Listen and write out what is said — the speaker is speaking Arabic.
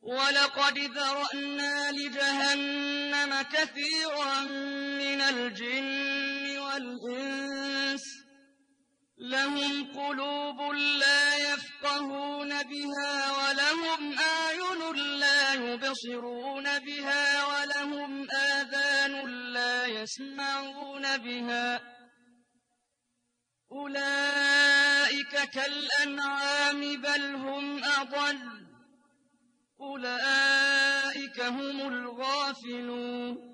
وَلَقَدْ ذَرَأْنَا لِجَهَنَّمَ كَثِيرًا مِنَ الْجِنِّ وَالْإِنسِ لَهُمْ قُلُوبٌ لَّا يَفْقَهُونَ بِهَا وَلَهُمْ أَعْيُنٌ لَّا يُبْصِرُونَ بِهَا وَلَهُمْ آذَانٌ لَّا يَسْمَعُونَ بِهَا ۚ أُولَٰئِكَ كَالْأَنْعَامِ بَلْ هُمْ أَضَلُّ ۚ أُولَٰئِكَ هُمُ الْغَافِلُونَ